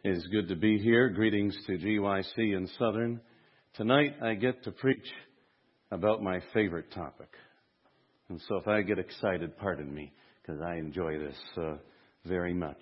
It is good to be here. Greetings to GYC in Southern. Tonight I get to preach about my favorite topic. And so if I get excited, pardon me, because I enjoy this very much.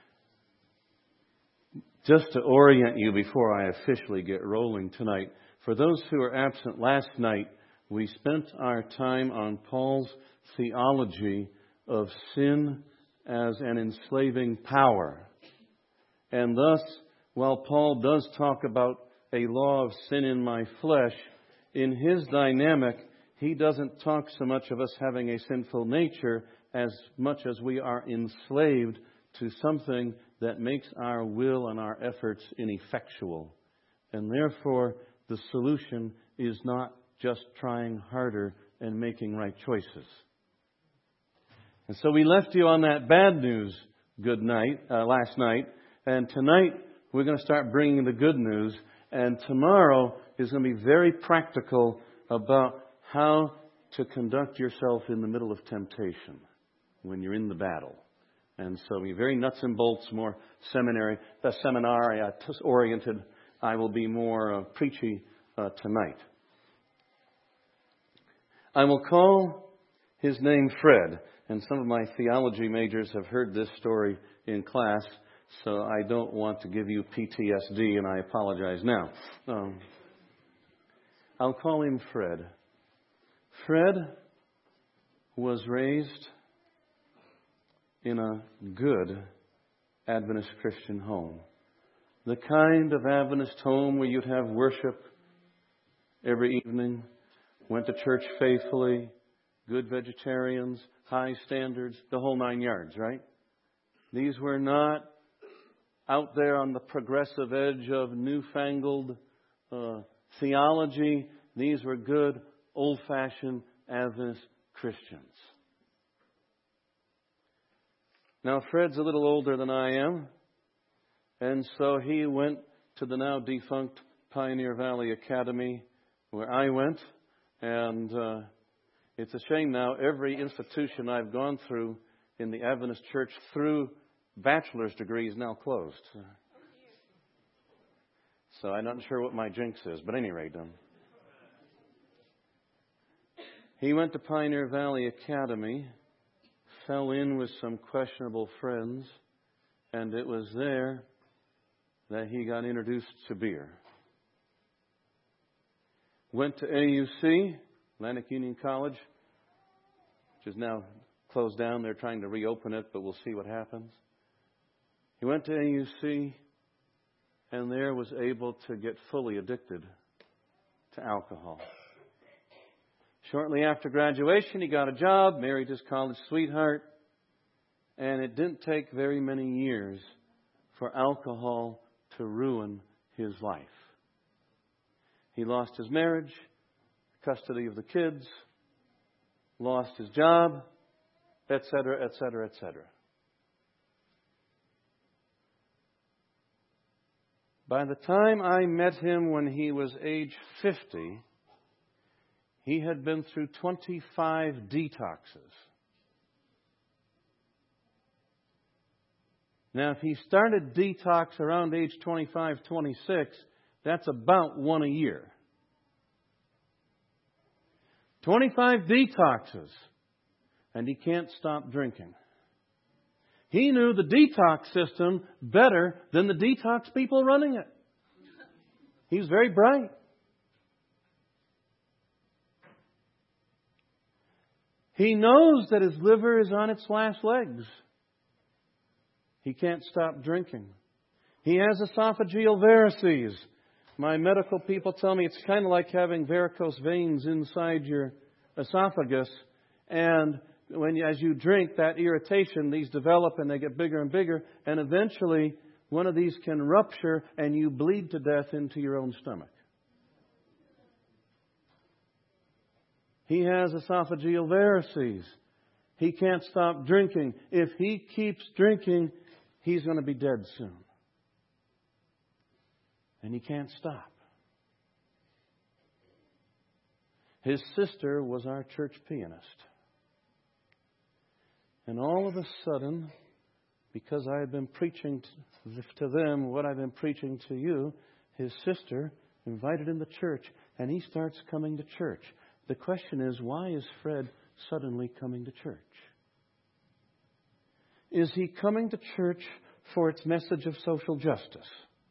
Just to orient you before I officially get rolling tonight, for those who are absent last night, we spent our time on Paul's theology of sin as an enslaving power. And thus, while Paul does talk about a law of sin in my flesh, in his dynamic, he doesn't talk so much of us having a sinful nature as much as we are enslaved to something that makes our will and our efforts ineffectual. And therefore, the solution is not just trying harder and making right choices. And so we left you on that bad news last night. And tonight, we're going to start bringing the good news. And tomorrow is going to be very practical about how to conduct yourself in the middle of temptation when you're in the battle. And so be very nuts and bolts, more seminar-oriented. I will be more preachy tonight. I will call his name Fred. And some of my theology majors have heard this story in class. So I don't want to give you PTSD, and I apologize now. I'll call him Fred. Fred was raised in a good Adventist Christian home. The kind of Adventist home where you'd have worship every evening, went to church faithfully, good vegetarians, high standards, the whole 9 yards, right? These were not out there on the progressive edge of newfangled theology. These were good, old-fashioned Adventist Christians. Now, Fred's a little older than I am, and so he went to the now defunct Pioneer Valley Academy, where I went, and it's a shame now every institution I've gone through in the Adventist Church through bachelor's degree is now closed. So I'm not sure what my jinx is, but at any rate, he went to Pioneer Valley Academy, fell in with some questionable friends, and it was there that he got introduced to beer. Went to AUC, Atlantic Union College, which is now closed down. They're trying to reopen it, but we'll see what happens. He went to AUC and there was able to get fully addicted to alcohol. Shortly after graduation, he got a job, married his college sweetheart, and it didn't take very many years for alcohol to ruin his life. He lost his marriage, custody of the kids, lost his job, etc., etc., etc. By the time I met him when he was age 50, he had been through 25 detoxes. Now, if he started detox around age 25, 26, that's about one a year. 25 detoxes, and he can't stop drinking. He knew the detox system better than the detox people running it. He was very bright. He knows that his liver is on its last legs. He can't stop drinking. He has esophageal varices. My medical people tell me it's kind of like having varicose veins inside your esophagus, and as you drink, that irritation, these develop and they get bigger and bigger, and eventually one of these can rupture and you bleed to death into your own stomach. He has esophageal varices. He can't stop drinking. If he keeps drinking, he's going to be dead soon. And he can't stop. His sister was our church pianist. And all of a sudden, because I had been preaching to them what I've been preaching to you, his sister invited him to church, and he starts coming to church. The question is, why is Fred suddenly coming to church? Is he coming to church for its message of social justice?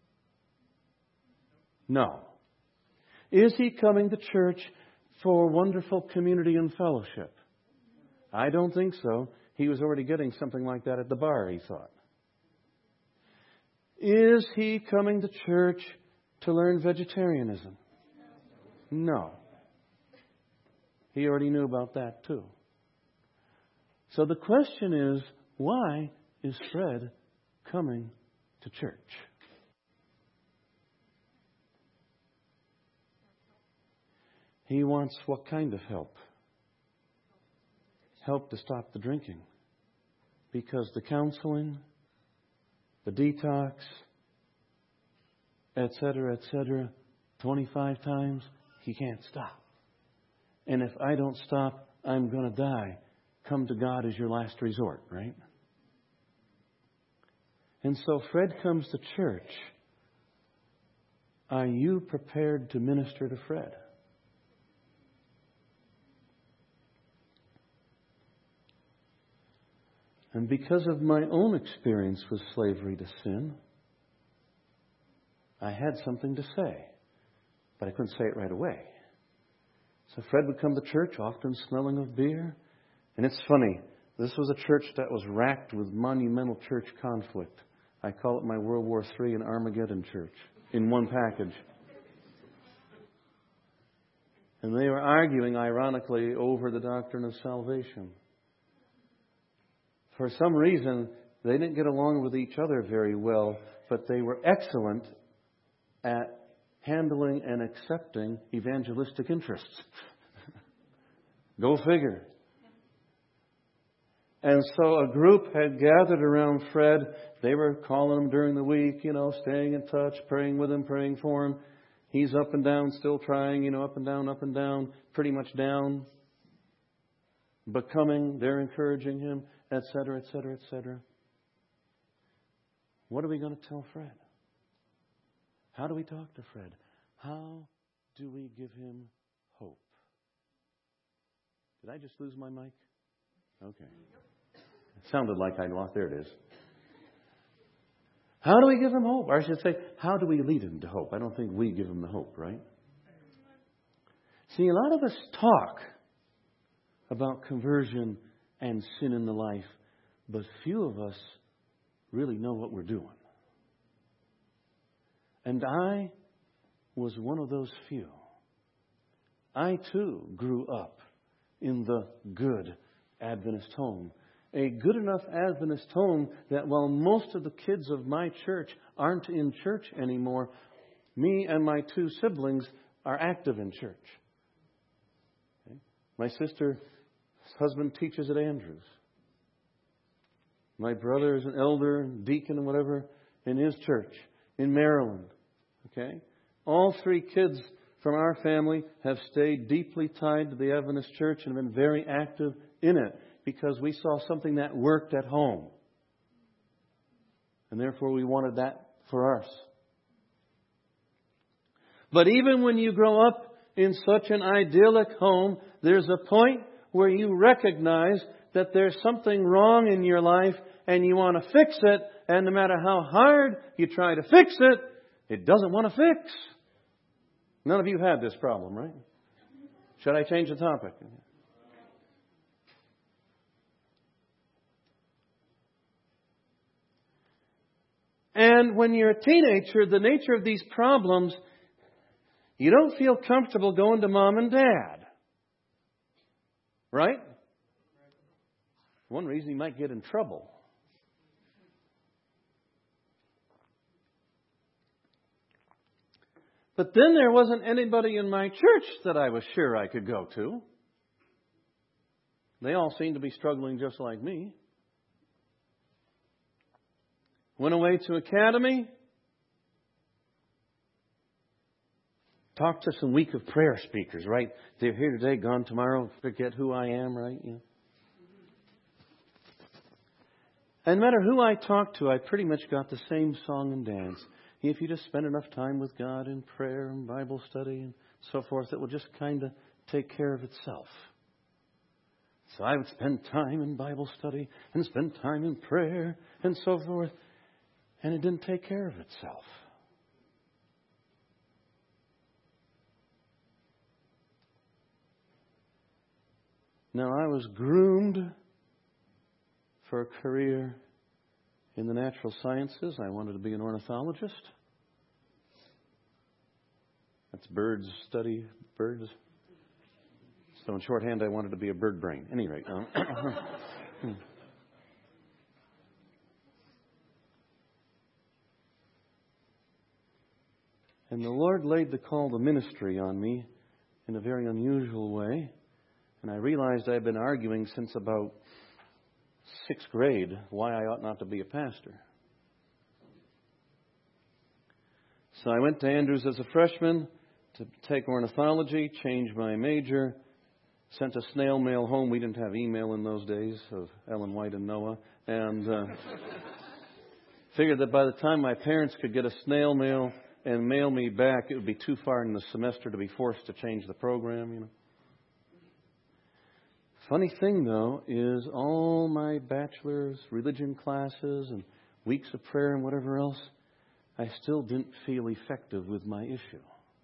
No. Is he coming to church for wonderful community and fellowship? I don't think so. He was already getting something like that at the bar, he thought. Is he coming to church to learn vegetarianism? No. He already knew about that too. So the question is, why is Fred coming to church? He wants what kind of help? Help to stop the drinking. Because the counseling, the detox, etc., 25 times, he can't stop. And if I don't stop, I'm going to die. Come to God as your last resort, right? And so Fred comes to church. Are you prepared to minister to Fred? And because of my own experience with slavery to sin, I had something to say. But I couldn't say it right away. So Fred would come to church, often smelling of beer. And it's funny, this was a church that was racked with monumental church conflict. I call it my World War III and Armageddon church in one package. And they were arguing, ironically, over the doctrine of salvation. For some reason, they didn't get along with each other very well, but they were excellent at handling and accepting evangelistic interests. Go figure. And so a group had gathered around Fred. They were calling him during the week, staying in touch, praying with him, praying for him. He's up and down, still trying, up and down, pretty much down. But coming, they're encouraging him, etc., etc., etc. What are we going to tell Fred? How do we talk to Fred? How do we give him hope? Did I just lose my mic? Okay. It sounded like I lost. There it is. How do we give him hope? Or I should say, how do we lead him to hope? I don't think we give him the hope, right? See, a lot of us talk about conversion and sin in the life, but few of us really know what we're doing. And I was one of those few. I too grew up in the good Adventist home. A good enough Adventist home that while most of the kids of my church aren't in church anymore, me and my two siblings are active in church. Okay? My sister's husband teaches at Andrews. My brother is an elder, deacon, and whatever in his church in Maryland. Okay? All three kids from our family have stayed deeply tied to the Adventist church and have been very active in it because we saw something that worked at home. And therefore we wanted that for us. But even when you grow up in such an idyllic home, there's a point where you recognize that there's something wrong in your life and you want to fix it, and no matter how hard you try to fix it, it doesn't want to fix. None of you had this problem, right? Should I change the topic? And when you're a teenager, the nature of these problems, you don't feel comfortable going to mom and dad. Right? One reason you might get in trouble. But then there wasn't anybody in my church that I was sure I could go to. They all seemed to be struggling just like me. Went away to academy. Talked to some week of prayer speakers, right? They're here today, gone tomorrow, forget who I am, right? Yeah. And no matter who I talked to, I pretty much got the same song and dance. If you just spend enough time with God in prayer and Bible study and so forth, it will just kind of take care of itself. So I would spend time in Bible study and spend time in prayer and so forth, and it didn't take care of itself. Now, I was groomed for a career in the natural sciences. I wanted to be an ornithologist. That's birds, study birds. So in shorthand, I wanted to be a bird brain. At any rate. And the Lord laid the call to ministry on me in a very unusual way. And I realized I had been arguing since about 6th grade why I ought not to be a pastor. So I went to Andrews as a freshman to take ornithology, changed my major, sent a snail mail home. We didn't have email in those days of Ellen White and Noah. And figured that by the time my parents could get a snail mail and mail me back, it would be too far in the semester to be forced to change the program, you know. Funny thing, though, is all my bachelor's religion classes and weeks of prayer and whatever else, I still didn't feel effective with my issue.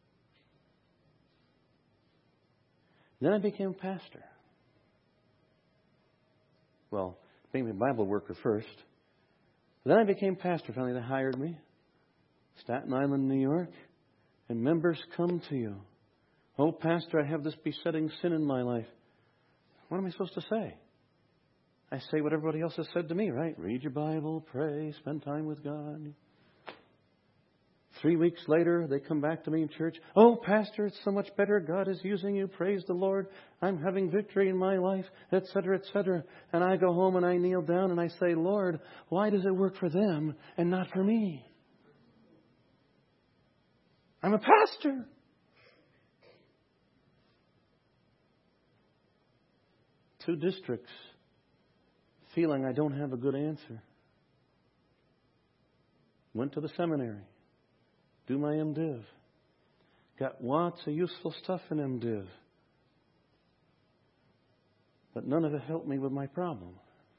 Then I became a pastor. Well, became a Bible worker first. Then I became pastor. Finally, they hired me. Staten Island, New York. And members come to you. Oh, pastor, I have this besetting sin in my life. What am I supposed to say? I say what everybody else has said to me, right? Read your Bible, pray, spend time with God. 3 weeks later, they come back to me in church. Oh, pastor, it's so much better. God is using you. Praise the Lord. I'm having victory in my life, etc., etc. And I go home and I kneel down and I say, Lord, why does it work for them and not for me? I'm a pastor. Two districts, feeling I don't have a good answer. Went to the seminary, do my MDiv. Got lots of useful stuff in MDiv. But none of it helped me with my problem.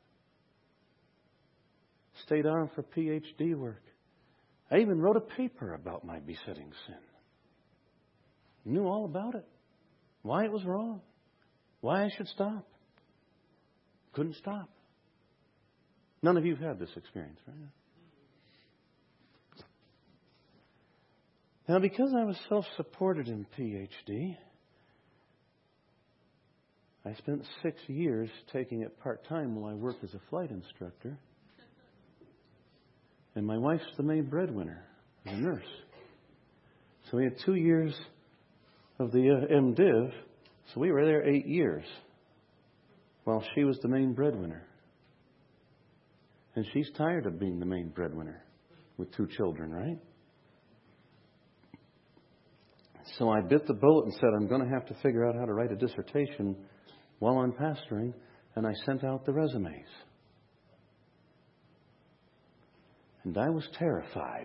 Stayed on for PhD work. I even wrote a paper about my besetting sin. Knew all about it. Why it was wrong. Why I should stop. Couldn't stop. None of you have had this experience, right? Now, because I was self-supported in PhD, I spent 6 years taking it part-time while I worked as a flight instructor. And my wife's the main breadwinner as a nurse. So we had 2 years of the MDiv, so we were there 8 years. While she was the main breadwinner. And she's tired of being the main breadwinner with 2 children, right? So I bit the bullet and said, I'm going to have to figure out how to write a dissertation while I'm pastoring. And I sent out the resumes. And I was terrified.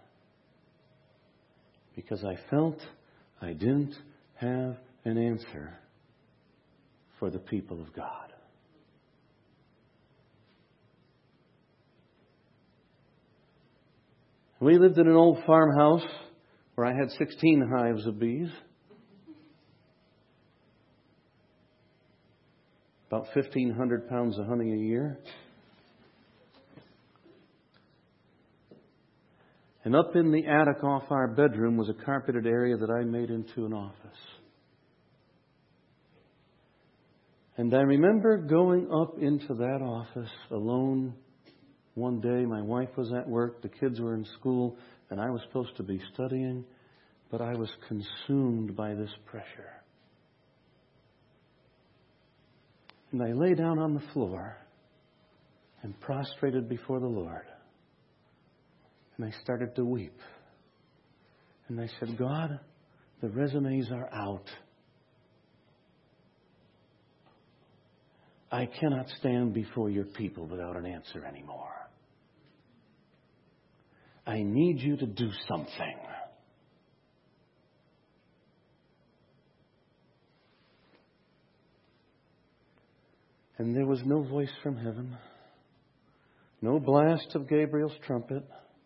Because I felt I didn't have an answer for the people of God. We lived in an old farmhouse where I had 16 hives of bees. About 1,500 pounds of honey a year. And up in the attic off our bedroom was a carpeted area that I made into an office. And I remember going up into that office alone one day. My wife was at work, the kids were in school, and I was supposed to be studying, but I was consumed by this pressure. And I lay down on the floor and prostrated before the Lord. And I started to weep. And I said, God, the resumes are out. I cannot stand before your people without an answer anymore. I need you to do something. And there was no voice from heaven, no blast of Gabriel's trumpet.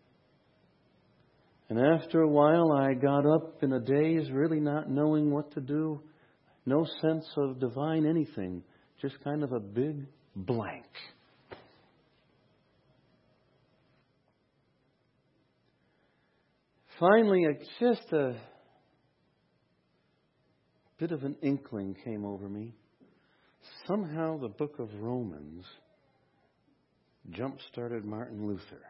And after a while, I got up in a daze, really not knowing what to do. No sense of divine anything, just kind of a big blank. Finally, just a bit of an inkling came over me. Somehow the book of Romans jump-started Martin Luther.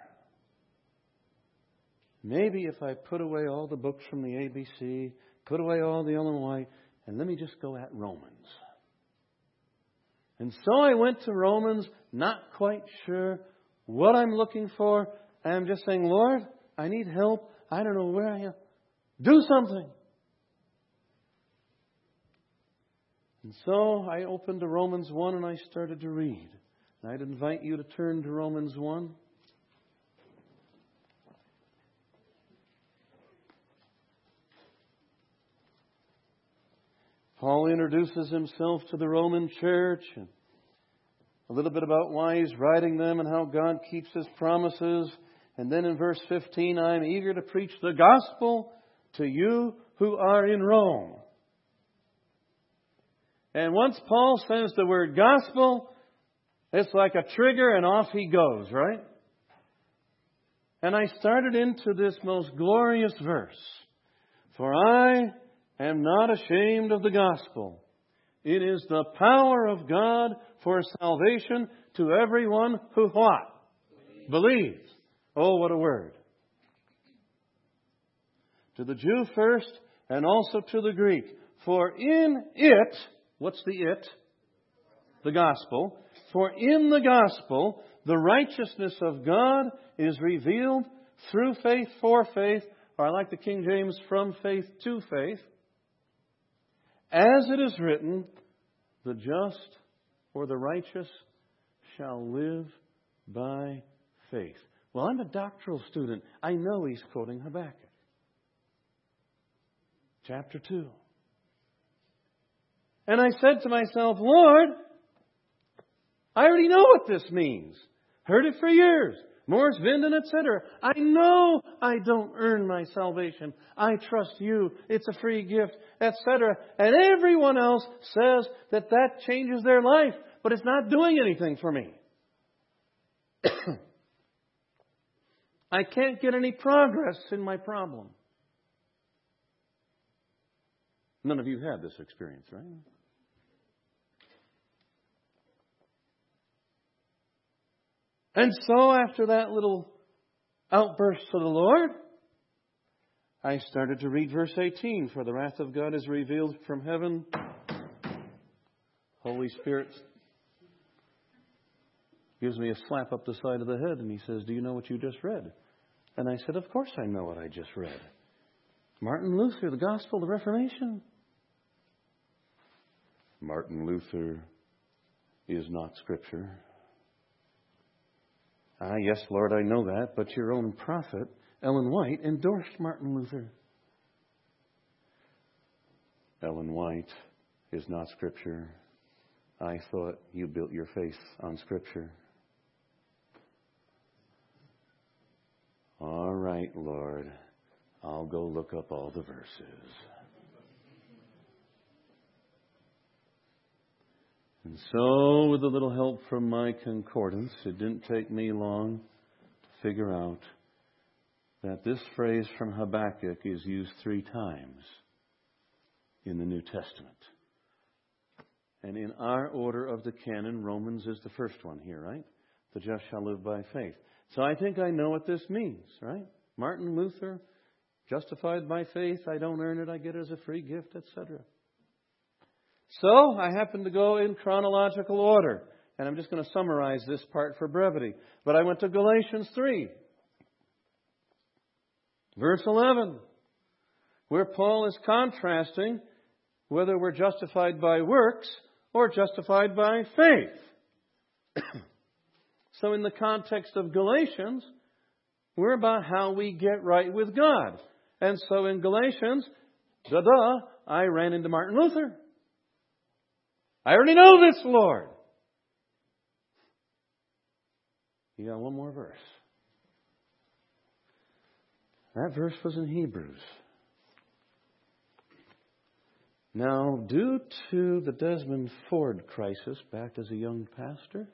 Maybe if I put away all the books from the ABC, put away all the Ellen White, and let me just go at Romans. And so I went to Romans, not quite sure what I'm looking for. I'm just saying, Lord, I need help. I don't know where I am. Do something. And so I opened to Romans 1 and I started to read. And I'd invite you to turn to Romans 1. Paul introduces himself to the Roman church and a little bit about why he's writing them and how God keeps His promises. And then in verse 15, I'm eager to preach the gospel to you who are in Rome. And once Paul says the word gospel, it's like a trigger and off he goes, right? And I started into this most glorious verse. For I am not ashamed of the gospel. It is the power of God for salvation to everyone who what? Believes. Oh, what a word. To the Jew first and also to the Greek. For in it, what's the it? The gospel. For in the gospel, the righteousness of God is revealed through faith for faith, or I like the King James, from faith to faith. As it is written, the just or the righteous shall live by faith. Well, I'm a doctoral student. I know he's quoting Habakkuk. Chapter 2. And I said to myself, Lord, I already know what this means. Heard it for years. Morris Vinden, etc. I know I don't earn my salvation. I trust you. It's a free gift, etc. And everyone else says that changes their life. But it's not doing anything for me. I can't get any progress in my problem. None of you had this experience, right? And so after that little outburst to the Lord, I started to read verse 18. For the wrath of God is revealed from heaven. Holy Spirit gives me a slap up the side of the head and He says, do you know what you just read? And I said, of course I know what I just read. Martin Luther, the Gospel, the Reformation. Martin Luther is not Scripture. Yes, Lord, I know that, but your own prophet, Ellen White, endorsed Martin Luther. Ellen White is not Scripture. I thought you built your faith on Scripture. All right, Lord, I'll go look up all the verses. And so, with a little help from my concordance, it didn't take me long to figure out that this phrase from Habakkuk is used 3 times in the New Testament. And in our order of the canon, Romans is the first one here, right? The just shall live by faith. So I think I know what this means, right? Martin Luther, justified by faith, I don't earn it, I get it as a free gift, etc. So I happen to go in chronological order. And I'm just going to summarize this part for brevity. But I went to Galatians 3. Verse 11. Where Paul is contrasting whether we're justified by works or justified by faith. So in the context of Galatians, we're about how we get right with God. And so in Galatians, I ran into Martin Luther. I already know this, Lord. You got one more verse. That verse was in Hebrews. Now, due to the Desmond Ford crisis back as a young pastor,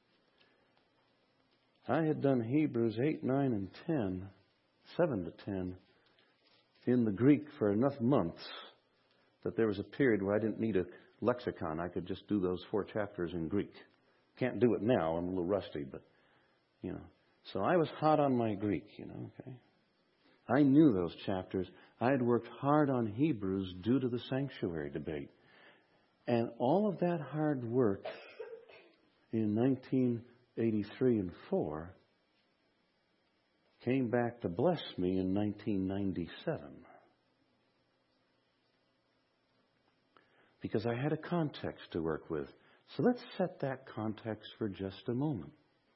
I had done Hebrews 8, 9, and 10, 7 to 10, in the Greek for enough months that there was a period where I didn't need a lexicon. I could just do those 4 chapters in Greek. Can't do it now. I'm a little rusty, but, So I was hot on my Greek, okay. I knew those chapters. I had worked hard on Hebrews due to the sanctuary debate. And all of that hard work in 1983 and 4 came back to bless me in 1997. Because I had a context to work with. So let's set that context for just a moment.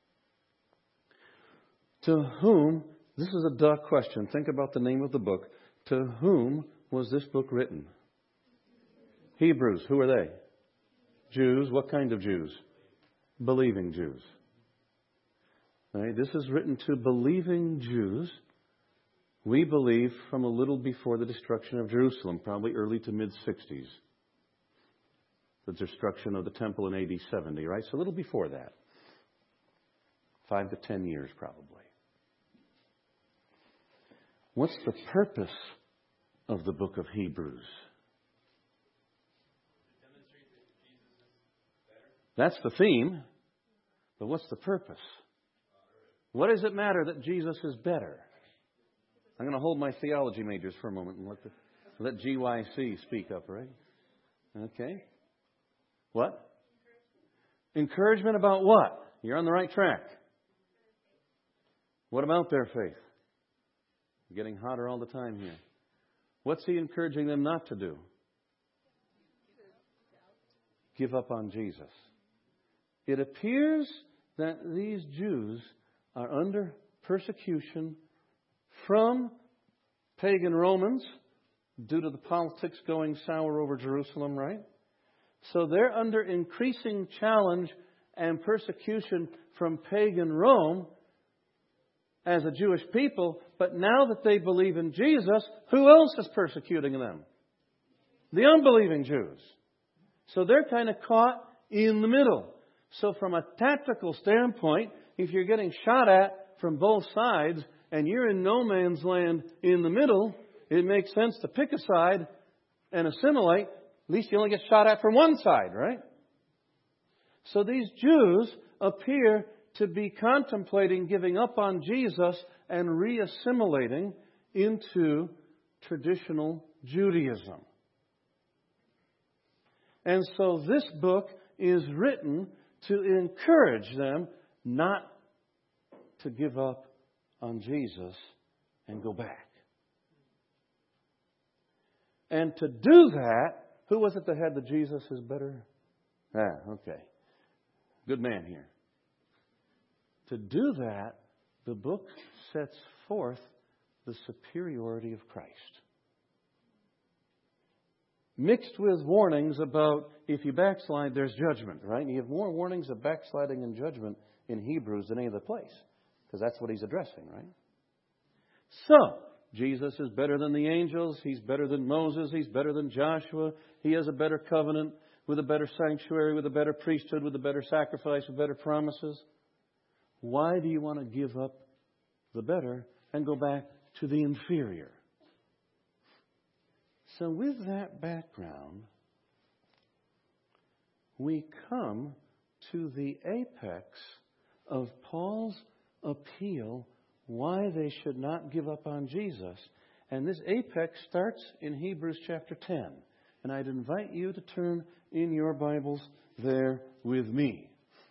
To whom, this is a duh question. Think about the name of the book. To whom was this book written? Hebrews. Who are they? Jews. What kind of Jews? Believing Jews. Right? This is written to believing Jews. We believe from a little before the destruction of Jerusalem, probably early to mid-60s. The destruction of the temple in AD 70, right? So a little before that. 5 to 10 years, probably. What's the purpose of the book of Hebrews? That's the theme. But what's the purpose? What does it matter that Jesus is better? I'm going to hold my theology majors for a moment and let GYC speak up, right? Okay. What? Encouragement about what? You're on the right track. What about their faith? Getting hotter all the time here. What's he encouraging them not to do? Give up on Jesus. It appears that these Jews are under persecution from pagan Romans due to the politics going sour over Jerusalem, right? So they're under increasing challenge and persecution from pagan Rome as a Jewish people, but now that they believe in Jesus, who else is persecuting them? The unbelieving Jews. So they're kind of caught in the middle. So from a tactical standpoint, if you're getting shot at from both sides and you're in no man's land in the middle, it makes sense to pick a side and assimilate. At least you only get shot at from one side, right? So these Jews appear to be contemplating giving up on Jesus and reassimilating into traditional Judaism. And so this book is written to encourage them not to give up on Jesus and go back. And to do that, who was it that had the Jesus is better? Okay. Good man here. To do that, the book sets forth the superiority of Christ. Mixed with warnings about if you backslide, there's judgment, right? And you have more warnings of backsliding and judgment in Hebrews than any other place. Because that's what he's addressing, right? So, Jesus is better than the angels. He's better than Moses. He's better than Joshua. He has a better covenant with a better sanctuary, with a better priesthood, with a better sacrifice, with better promises. Why do you want to give up the better and go back to the inferior? So with that background, we come to the apex of Paul's appeal why they should not give up on Jesus. And this apex starts in Hebrews chapter 10. And I'd invite you to turn in your Bibles there with me.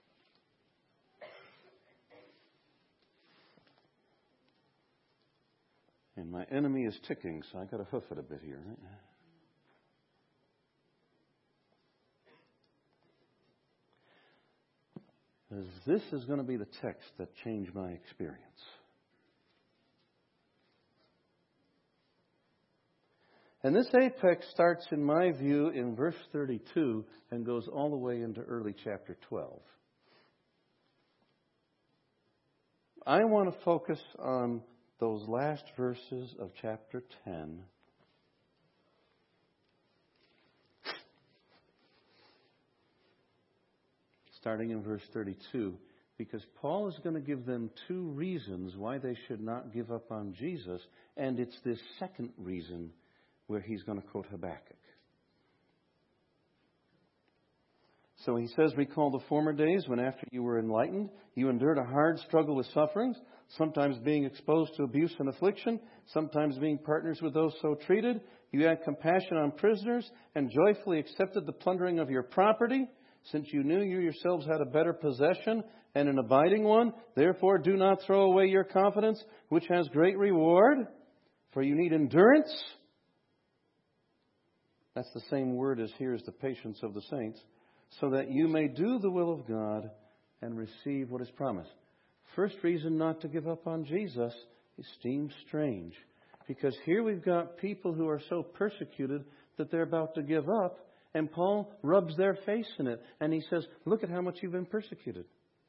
And my enemy is ticking, so I've got to hoof it a bit here. Right? This is going to be the text that changed my experience. And this apex starts, in my view, in verse 32 and goes all the way into early chapter 12. I want to focus on those last verses of chapter 10. Starting in verse 32, because Paul is going to give them two reasons why they should not give up on Jesus, and it's this second reason where he's going to quote Habakkuk. So he says, recall the former days when after you were enlightened, you endured a hard struggle with sufferings, sometimes being exposed to abuse and affliction, sometimes being partners with those so treated. You had compassion on prisoners and joyfully accepted the plundering of your property, since you knew you yourselves had a better possession and an abiding one. Therefore, do not throw away your confidence, which has great reward, for you need endurance. That's the same word as here as the patience of the saints, so that you may do the will of God and receive what is promised. First reason not to give up on Jesus seems strange, because here we've got people who are so persecuted that they're about to give up, and Paul rubs their face in it, and he says, look at how much you've been persecuted.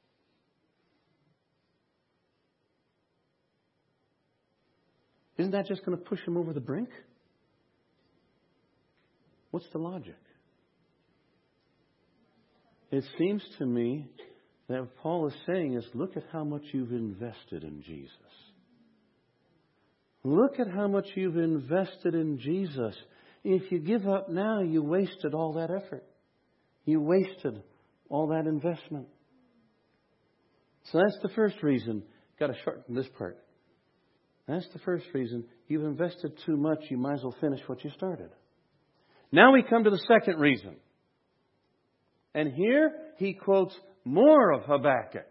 Isn't that just going to push him over the brink? What's the logic? It seems to me that what Paul is saying is, look at how much you've invested in Jesus. Look at how much you've invested in Jesus. If you give up now, you wasted all that effort. You wasted all that investment. So that's the first reason. Got to shorten this part. That's the first reason. You've invested too much. You might as well finish what you started. Now we come to the second reason. And here he quotes more of Habakkuk.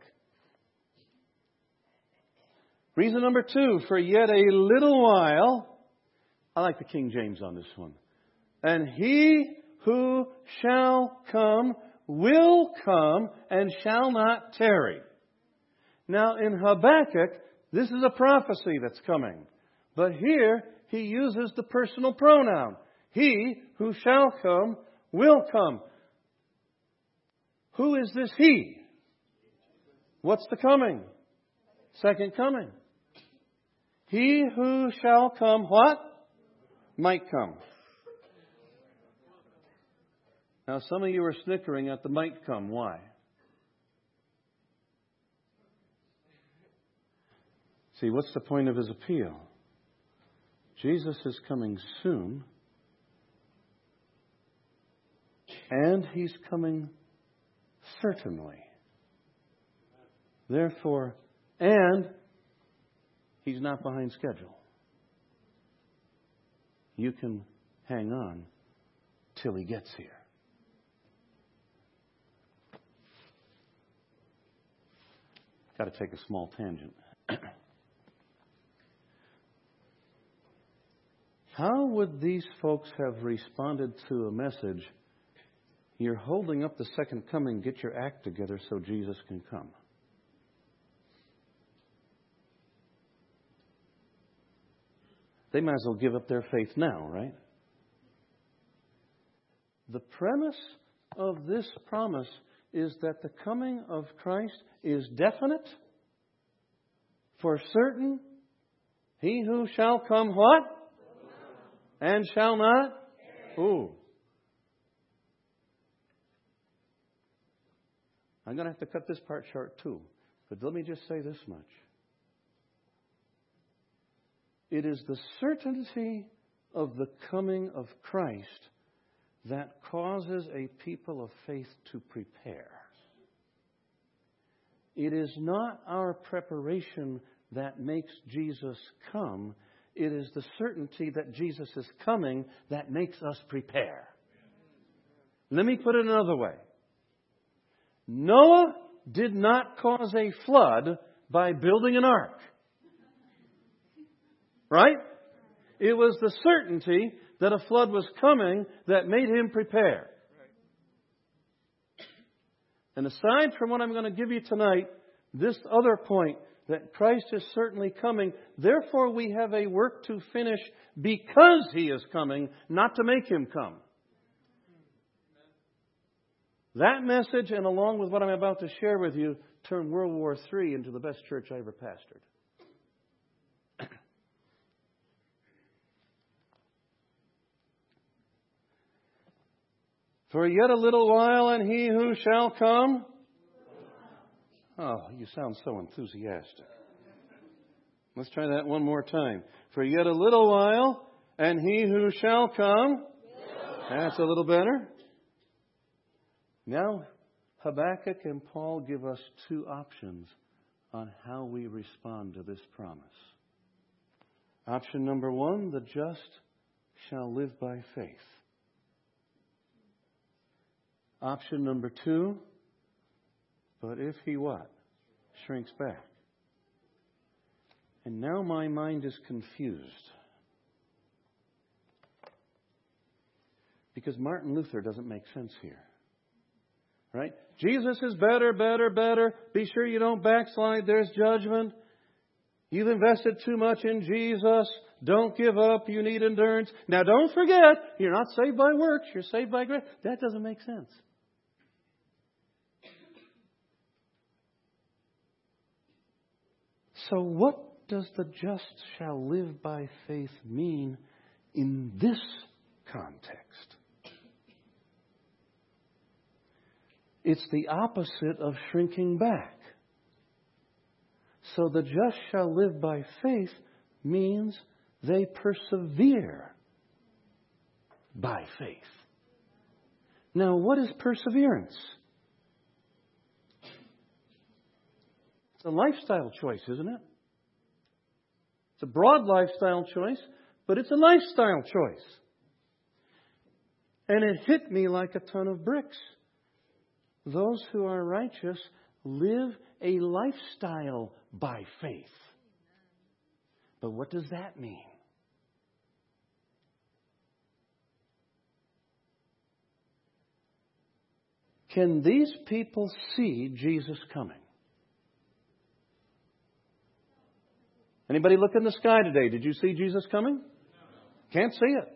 Reason number 2, for yet a little while, I like the King James on this one. And he who shall come will come and shall not tarry. Now in Habakkuk, this is a prophecy that's coming. But here he uses the personal pronoun. He who shall come will come. Who is this he? What's the coming? Second coming. He who shall come, what? Might come. Now some of you are snickering at the might come. Why? See, what's the point of his appeal? Jesus is coming soon. And he's coming certainly. Therefore, and he's not behind schedule. You can hang on till he gets here. Got to take a small tangent. How would these folks have responded to a message, you're holding up the second coming, get your act together so Jesus can come? They might as well give up their faith now, right? The premise of this promise is that the coming of Christ is definite, for certain. He who shall come what? And shall not? Ooh. I'm going to have to cut this part short too. But let me just say this much. It is the certainty of the coming of Christ that causes a people of faith to prepare. It is not our preparation that makes Jesus come. It is the certainty that Jesus is coming that makes us prepare. Let me put it another way. Noah did not cause a flood by building an ark. Right? It was the certainty that a flood was coming that made him prepare. And aside from what I'm going to give you tonight, this other point, that Christ is certainly coming, therefore we have a work to finish because He is coming, not to make Him come. That message, and along with what I'm about to share with you, turned World War III into the best church I ever pastored. For yet a little while, and He who shall come. Oh, you sound so enthusiastic. Let's try that one more time. For yet a little while, and He who shall come. That's a little better. Now, Habakkuk and Paul give us two options on how we respond to this promise. Option number one, the just shall live by faith. Option number two, but if he what? Shrinks back. And now my mind is confused. Because Martin Luther doesn't make sense here. Right? Jesus is better, better, better. Be sure you don't backslide. There's judgment. You've invested too much in Jesus. Don't give up. You need endurance. Now don't forget, you're not saved by works. You're saved by grace. That doesn't make sense. So what does the just shall live by faith mean in this context? It's the opposite of shrinking back. So the just shall live by faith means they persevere by faith. Now, what is perseverance? It's a lifestyle choice, isn't it? It's a broad lifestyle choice, but it's a lifestyle choice. And it hit me like a ton of bricks. Those who are righteous live a lifestyle by faith. But what does that mean? Can these people see Jesus coming? Anybody look in the sky today? Did you see Jesus coming? Can't see it.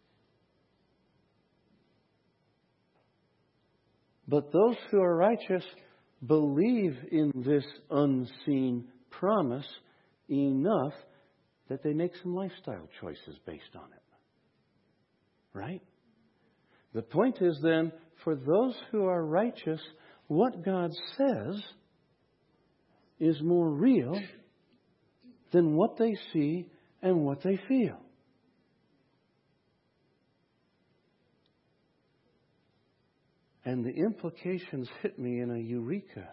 But those who are righteous believe in this unseen promise enough that they make some lifestyle choices based on it. Right? The point is then, for those who are righteous, what God says is more real than what they see and what they feel. And the implications hit me in a eureka.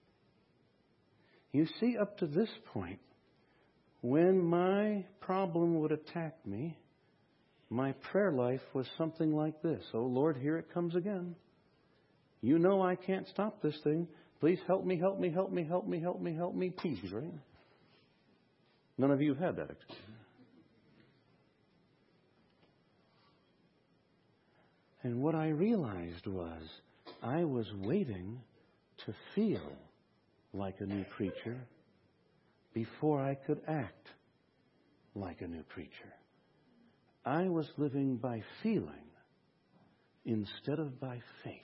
You see, up to this point, when my problem would attack me, my prayer life was something like this. Oh, Lord, here it comes again. You know I can't stop this thing. Please help me, help me, help me, help me, help me, help me. Please, right? None of you have had that experience. And what I realized was I was waiting to feel like a new creature before I could act like a new creature. I was living by feeling instead of by faith.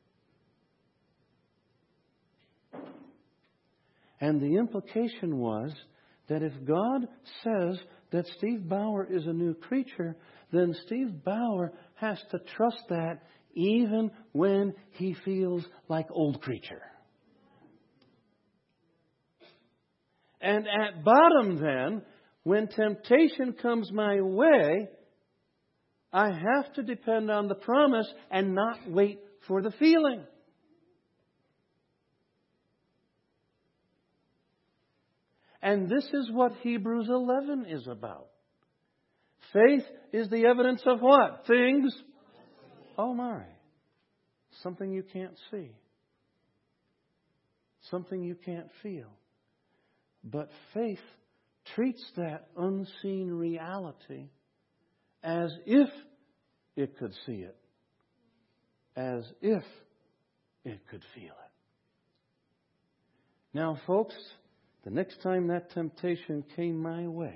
And the implication was that if God says that Steve Bauer is a new creature, then Steve Bauer has to trust that even when he feels like old creature. And at bottom then, when temptation comes my way, I have to depend on the promise and not wait for the feeling. And this is what Hebrews 11 is about. Faith is the evidence of what? Things? Oh my. Something you can't see. Something you can't feel. But faith treats that unseen reality as if it could see it. As if it could feel it. Now, folks, the next time that temptation came my way,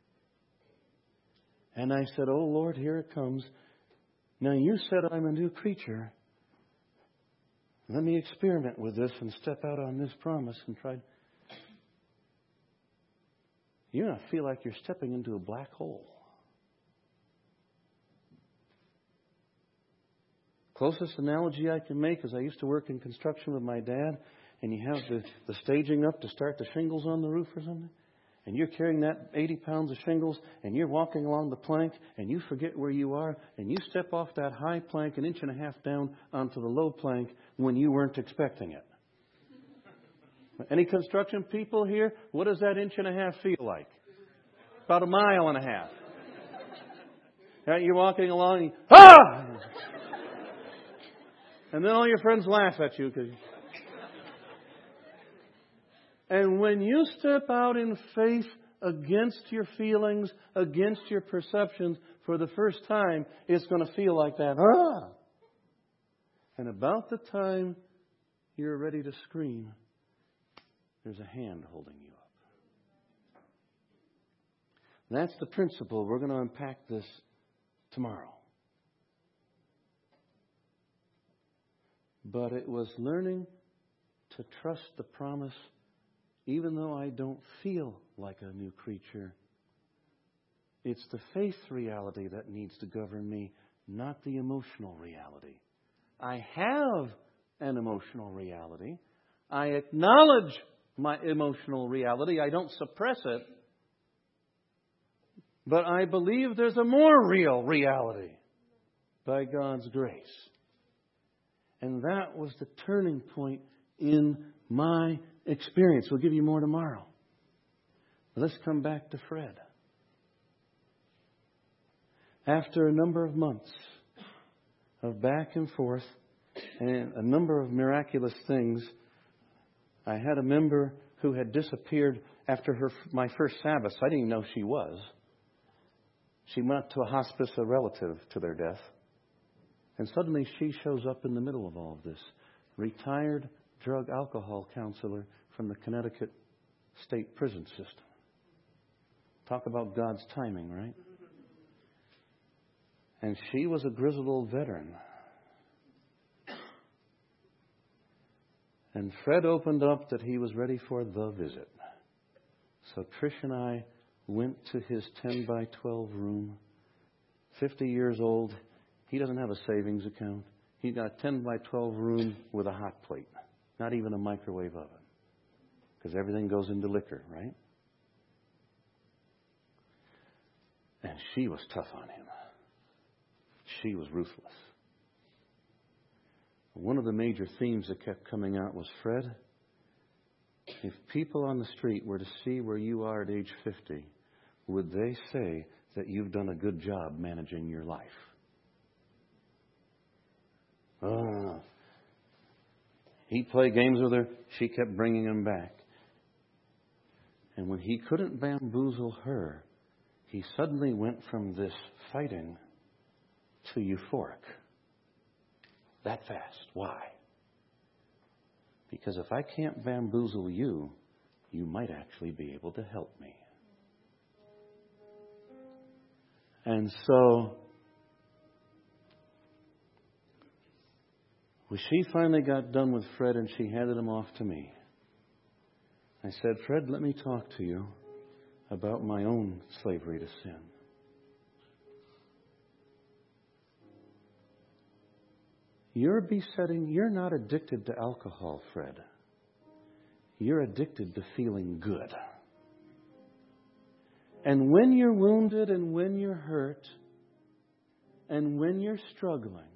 and I said, oh, Lord, here it comes. Now, you said I'm a new creature. Let me experiment with this and step out on this promise and try. You're going to feel like you're stepping into a black hole. Closest analogy I can make is I used to work in construction with my dad, and you have the staging up to start the shingles on the roof or something, and you're carrying that 80 pounds of shingles, and you're walking along the plank, and you forget where you are, and you step off that high plank 1.5 inches down onto the low plank when you weren't expecting it. Any construction people here? What does that 1.5 inches feel like? About 1.5 miles. Right, you're walking along, and ah! And then all your friends laugh at you. And when you step out in faith against your feelings, against your perceptions for the first time, it's going to feel like that. Ah! And about the time you're ready to scream, there's a hand holding you up. That's the principle. We're going to unpack this tomorrow. But it was learning to trust the promise, even though I don't feel like a new creature. It's the faith reality that needs to govern me, not the emotional reality. I have an emotional reality. I acknowledge my emotional reality. I don't suppress it. But I believe there's a more real reality by God's grace. And that was the turning point in my experience. We'll give you more tomorrow. Let's come back to Fred. After a number of months of back and forth and a number of miraculous things, I had a member who had disappeared after my first Sabbath. I didn't even know she was. She went to a hospice, a relative to their death. And suddenly she shows up in the middle of all of this. Retired drug alcohol counselor from the Connecticut State Prison System. Talk about God's timing, right? And she was a grizzled old veteran. And Fred opened up that he was ready for the visit. So Trish and I went to his 10 by 12 room. 50 years old. He doesn't have a savings account. He's got a 10 by 12 room with a hot plate. Not even a microwave oven. Because everything goes into liquor, right? And she was tough on him. She was ruthless. One of the major themes that kept coming out was, Fred, if people on the street were to see where you are at age 50, would they say that you've done a good job managing your life? Oh. He'd play games with her. She kept bringing him back. And when he couldn't bamboozle her, he suddenly went from this fighting to euphoric. That fast. Why? Because if I can't bamboozle you, you might actually be able to help me. And so, when she finally got done with Fred and she handed him off to me, I said, Fred, let me talk to you about my own slavery to sin. You're not addicted to alcohol, Fred. You're addicted to feeling good. And when you're wounded and when you're hurt and when you're struggling,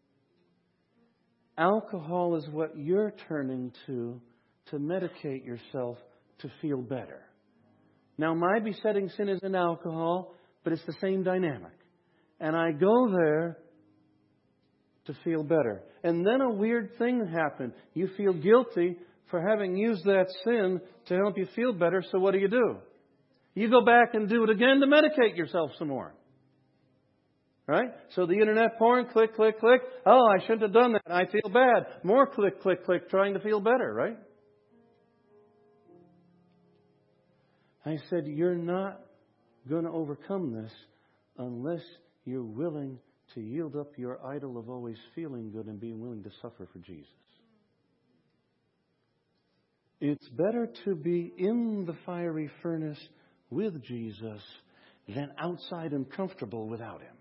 alcohol is what you're turning to medicate yourself to feel better. Now, my besetting sin is in alcohol, but it's the same dynamic. And I go there to feel better. And then a weird thing happened. You feel guilty for having used that sin to help you feel better, so what do? You go back and do it again to medicate yourself some more. Right? So the internet porn, click, click, click. Oh, I shouldn't have done that. I feel bad. More click, click, click, trying to feel better, right? I said, you're not going to overcome this unless you're willing to yield up your idol of always feeling good and being willing to suffer for Jesus. It's better to be in the fiery furnace with Jesus than outside and comfortable without Him.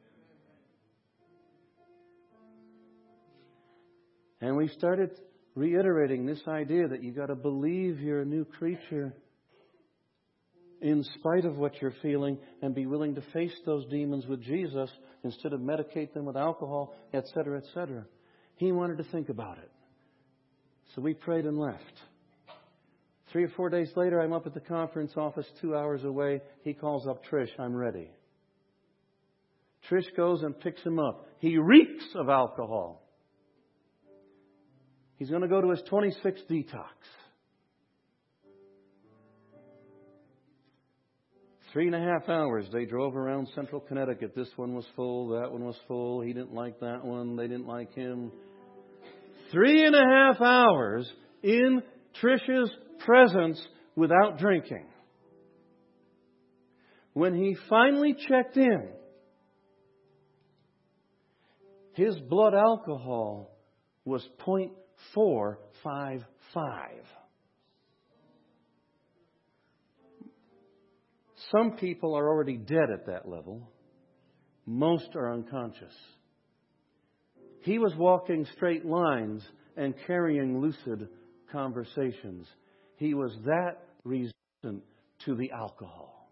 And we started reiterating this idea that you got to believe you're a new creature in spite of what you're feeling and be willing to face those demons with Jesus instead of medicate them with alcohol, etc., etc. He wanted to think about it. So we prayed and left. 3 or 4 days later, I'm up at the conference office 2 hours away. He calls up Trish. I'm ready. Trish goes and picks him up. He reeks of alcohol. He's going to go to his 26th detox. 3.5 hours they drove around central Connecticut. This one was full, that one was full. He didn't like that one, they didn't like him. 3.5 hours in Trish's presence without drinking. When he finally checked in, his blood alcohol was 0.455. Some people are already dead at that level. Most are unconscious. He was walking straight lines and carrying lucid conversations. He was that resistant to the alcohol.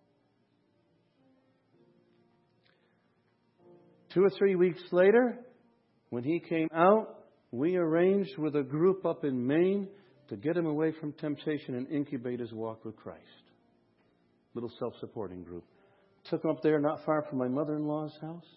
2 or 3 weeks later, when he came out, we arranged with a group up in Maine to get him away from temptation and incubate his walk with Christ. Little self-supporting group. Took him up there not far from my mother-in-law's house.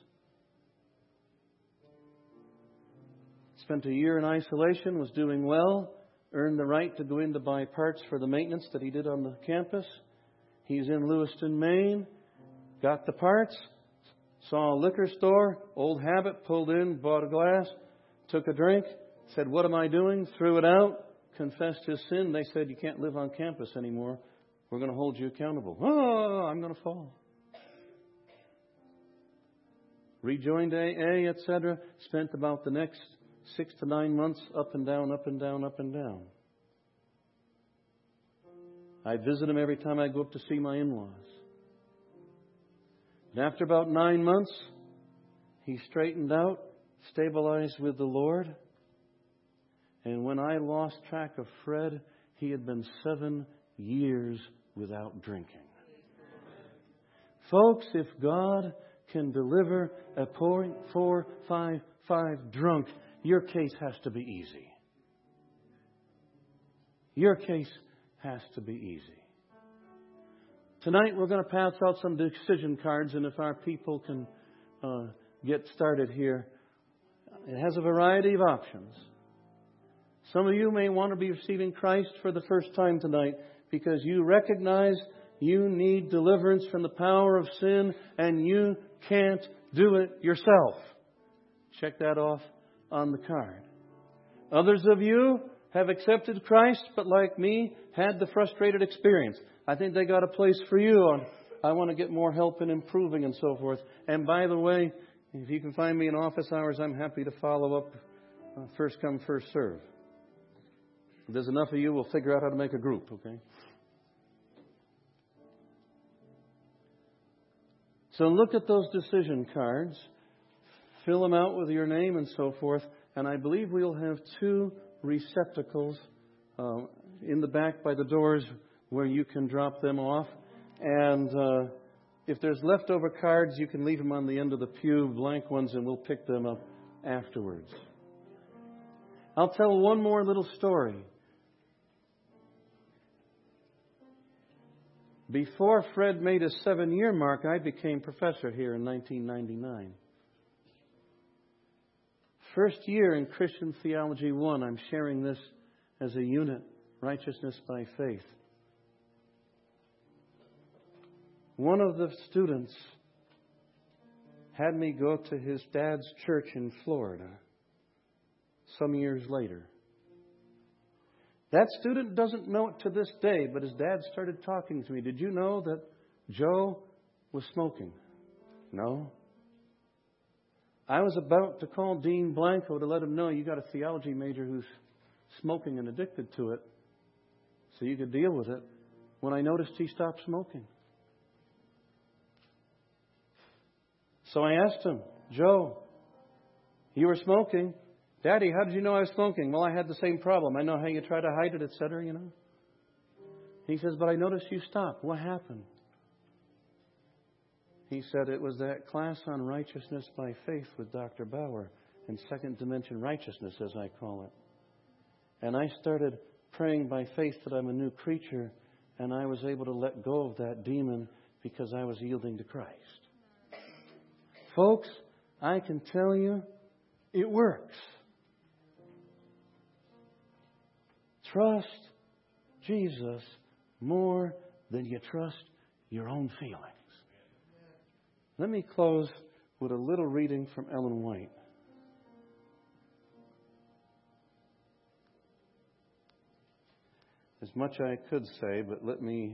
Spent a year in isolation, was doing well, earned the right to go in to buy parts for the maintenance that he did on the campus. He's in Lewiston, Maine. Got the parts. Saw a liquor store. Old habit. Pulled in, bought a glass. Took a drink. Said, what am I doing? Threw it out. Confessed his sin. They said, you can't live on campus anymore. We're going to hold you accountable. Oh, I'm going to fall. Rejoined AA, etc. Spent about the next 6 to 9 months up and down, up and down, up and down. I visit him every time I go up to see my in-laws. And after about 9 months, he straightened out, stabilized with the Lord. And when I lost track of Fred, he had been 7 years without drinking. Folks, if God can deliver a 0.455 drunk, your case has to be easy. Your case has to be easy. Tonight we're going to pass out some decision cards, and if our people can get started here, it has a variety of options. Some of you may want to be receiving Christ for the first time tonight because you recognize you need deliverance from the power of sin and you can't do it yourself. Check that off on the card. Others of you have accepted Christ, but like me, had the frustrated experience. I think they got a place for you. I want to get more help in improving and so forth. And by the way, if you can find me in office hours, I'm happy to follow up. First come, first serve. If there's enough of you, we'll figure out how to make a group, okay? So look at those decision cards. Fill them out with your name and so forth. And I believe we'll have 2 receptacles in the back by the doors where you can drop them off. And if there's leftover cards, you can leave them on the end of the pew, blank ones, and we'll pick them up afterwards. I'll tell one more little story. Before Fred made his 7-year mark, I became professor here in 1999. First year in Christian Theology 1, I'm sharing this as a unit, righteousness by faith. One of the students had me go to his dad's church in Florida some years later. That student doesn't know it to this day, but his dad started talking to me. Did you know that Joe was smoking? No. I was about to call Dean Blanco to let him know you got a theology major who's smoking and addicted to it, so you could deal with it, when I noticed he stopped smoking. So I asked him, Joe, you were smoking. Daddy, how did you know I was smoking? Well, I had the same problem. I know how you try to hide it, etc., you know. He says, but I noticed you stopped. What happened? He said it was that class on righteousness by faith with Dr. Bauer, and second dimension righteousness, as I call it. And I started praying by faith that I'm a new creature, and I was able to let go of that demon because I was yielding to Christ. Folks, I can tell you, it works. Trust Jesus more than you trust your own feelings. Let me close with a little reading from Ellen White. There's much I could say, but let me...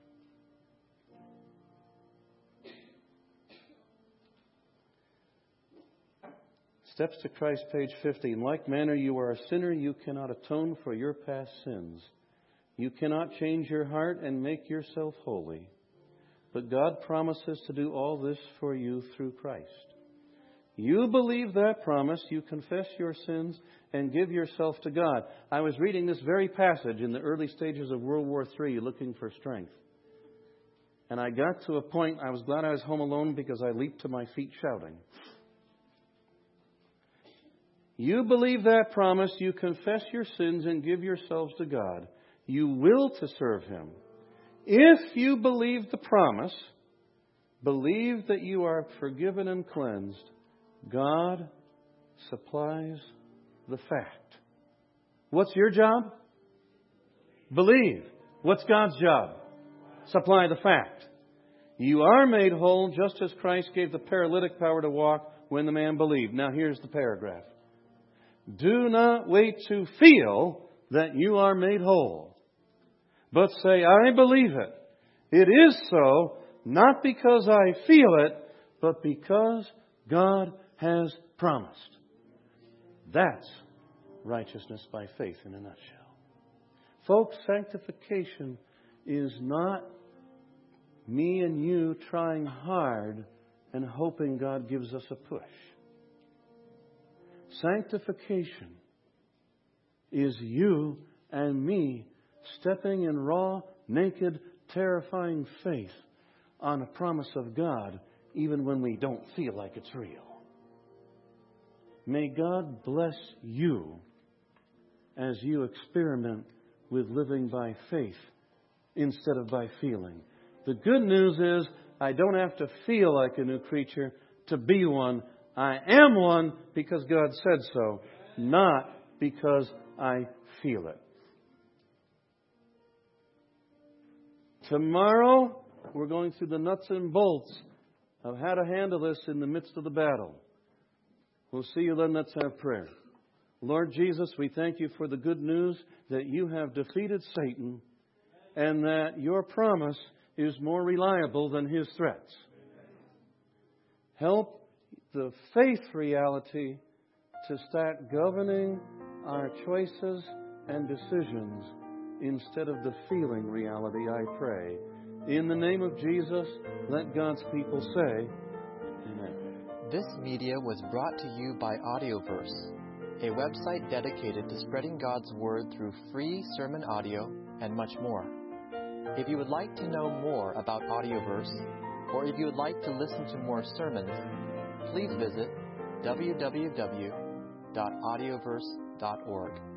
Steps to Christ, page 50. In like manner, you are a sinner. You cannot atone for your past sins. You cannot change your heart and make yourself holy. But God promises to do all this for you through Christ. You believe that promise. You confess your sins and give yourself to God. I was reading this very passage in the early stages of World War III, looking for strength. And I got to a point, I was glad I was home alone because I leaped to my feet shouting. You believe that promise. You confess your sins and give yourselves to God. You will to serve Him. If you believe the promise, believe that you are forgiven and cleansed, God supplies the fact. What's your job? Believe. What's God's job? Supply the fact. You are made whole just as Christ gave the paralytic power to walk when the man believed. Now here's the paragraph. Do not wait to feel that you are made whole, but say, I believe it. It is so, not because I feel it, but because God has promised. That's righteousness by faith in a nutshell. Folks, sanctification is not me and you trying hard and hoping God gives us a push. Sanctification is you and me stepping in raw, naked, terrifying faith on a promise of God, even when we don't feel like it's real. May God bless you as you experiment with living by faith instead of by feeling. The good news is I don't have to feel like a new creature to be one. I am one because God said so, not because I feel it. Tomorrow, we're going through the nuts and bolts of how to handle this in the midst of the battle. We'll see you then. Let's have prayer. Lord Jesus, we thank you for the good news that you have defeated Satan and that your promise is more reliable than his threats. Help the faith reality to start governing our choices and decisions instead of the feeling reality, I pray. In the name of Jesus, let God's people say, Amen. This media was brought to you by Audioverse, a website dedicated to spreading God's Word through free sermon audio and much more. If you would like to know more about Audioverse, or if you would like to listen to more sermons, please visit www.audioverse.org.